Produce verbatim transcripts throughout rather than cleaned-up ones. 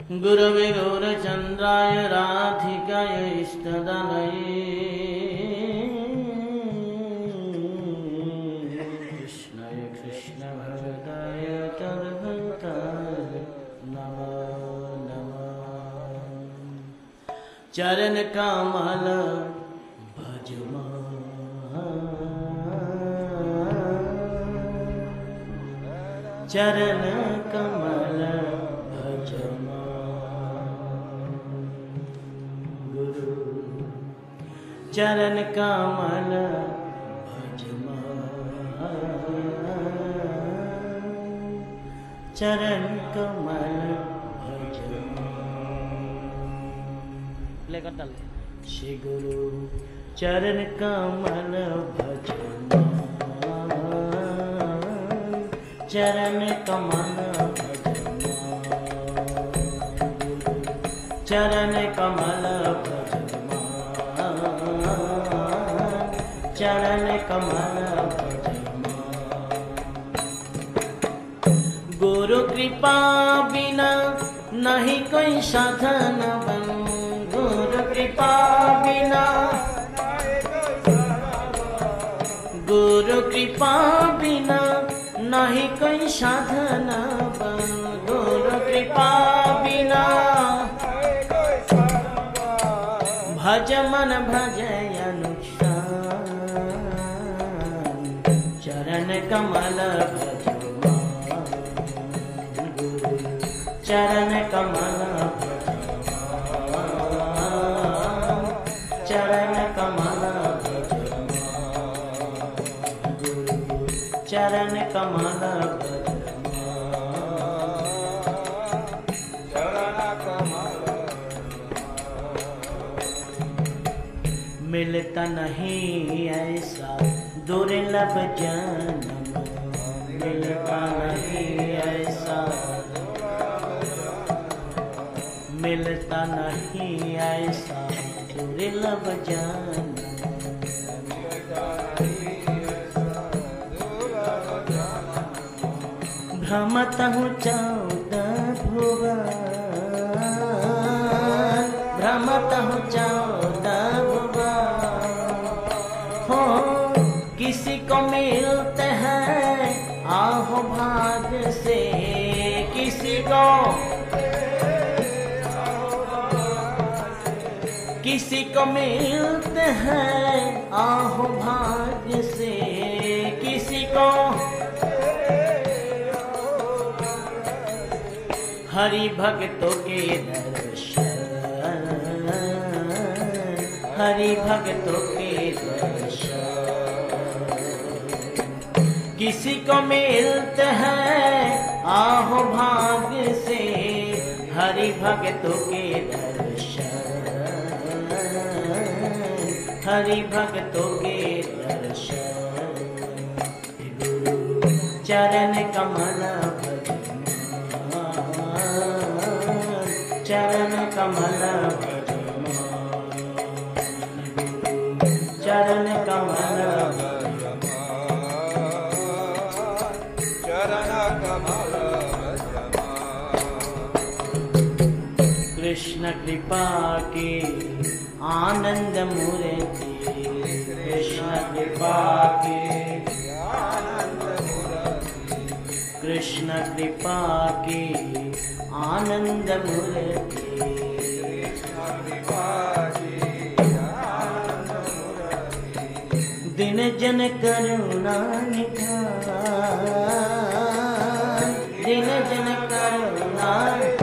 गुरवे गौरचन्द्राय राधिकाय इष्टदानये कृष्णाय कृष्णभक्ताय तद्भक्ताय नमो नमः। चरण कमल भजमा चरण कमल भजमा गुरु चरण कमल भजमा चरण कमल भजमा। प्ले कर डाल। श्री गुरु चरण कमल भजमा चरण कमल भजमा चरण कमल भजमा चरण कमल भजमा। गुरु कृपा बिना नहीं कोई साधन बन गुरु कृपा बिना गुरु कृपा बिना नहीं कोई साधन बन गुरु कृपा बिना भज मन भजय अनुष्ठान चरण कमल भजमा गुरु चरण कमल भजमा चरण कमल भजमा गुरु चरण कमल मिलता नहीं ऐसा दुर्लभ जन्म मिलता नहीं ऐसा मिलता नहीं ऐसा दुर्लभ जन्म भ्रमत हूँ चौदह भुवन भ्रमत हूँ चौदह किसी को मिलते हैं आहो भाग्य से किसी को किसी को मिलते हैं आहो भाग्य से किसी को हरि भक्तों के दर्शन हरि भक्तों के दर्शन किसी को मिलते हैं आहो भाग्य से हरि भक्तों के दर्शन हरि भक्तों के दर्शन गुरु चरण कमल भजमा चरण कमल भजमा चरण कमल कृष्ण कृपा के आनंद मूर्ति कृष्ण कृपा के आनंद मूर्ति कृष्ण कृपा के आनंद मूर्ति दिन जन करुणा निधान दिन जन करुणा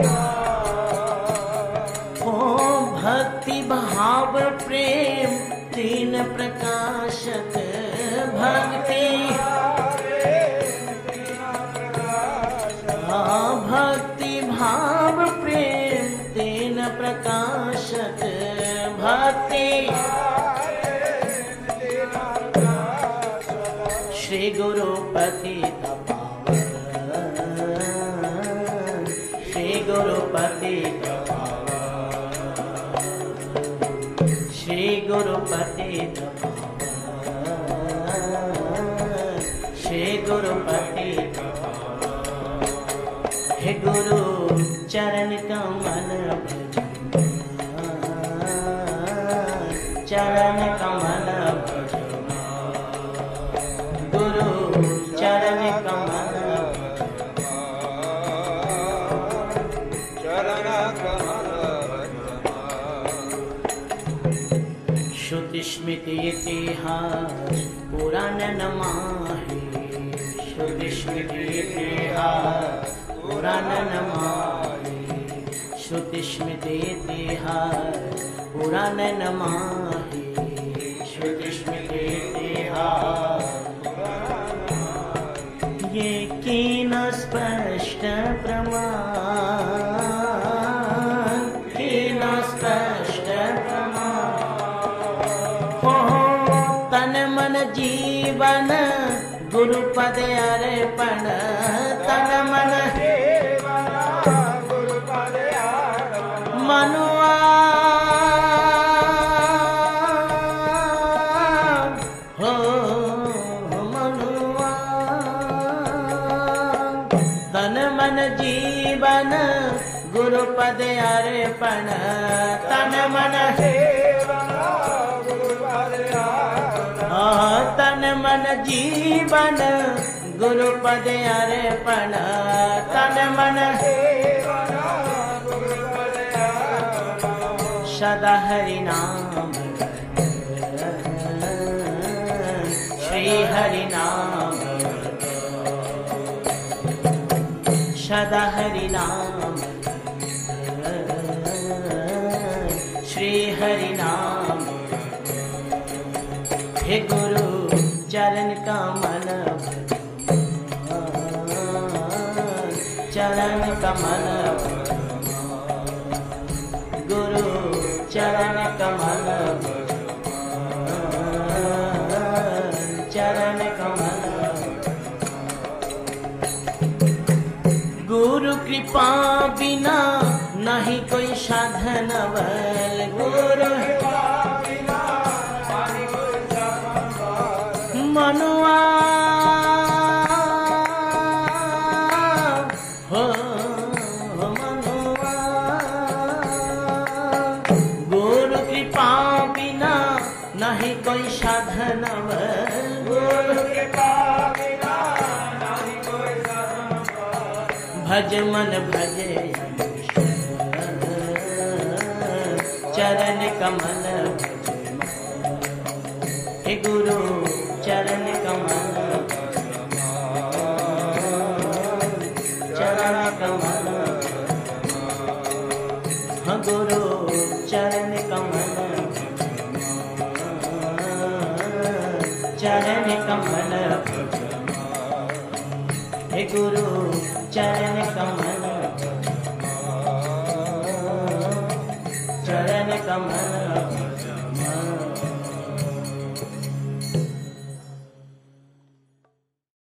भक्ति भाव प्रेम तीन प्रकाशक भक्ति हाँ भक्ति भाव प्रेम तीन प्रकाशक भक्ति श्री गुरुपति पावन श्री गुरुपति श्री गुरुपति श्री गुरुपति हे गुरु चरण कमल चरण कमल गुरु चरण कमल चरण कमल श्रुति स्मृति इतिहास पुराण नमाहि श्रुति स्मृति इतिहास पुराण नमाहि श्रुति स्मृति इतिहास पुराण नमाहि श्रुति स्मृति इतिहास ये कीन स्पष्ट प्रमाण कीन स्पष्ट प्रमाण हो तन मन जीवन गुरुपद अर्पण तन मन मनुआ हो मनुआ तन मन जीवन गुरुपद अर्पण तन मन तन मन जीवन गुरुपद अर्पण तन मन सदा हरि नाम श्री हरि नाम सदा हरि नाम श्री हरि नाम हे गुरु चरण कमल चरण कमल गुरु चरण कमल चरण कमल गुरु कृपा बिना नहीं कोई साधन बल गुरु मनुआ हो मनुआ गुरु कृपा बिना नहीं कोई साधन गुरु कृपा बिना नहीं कोई साधन भज मन भजे चरण कमल हे गुरु चरण कमल चरण कमल हाँ गुरु चरण कमल चरण कमल हे गुरु चरण कमल चरण कमल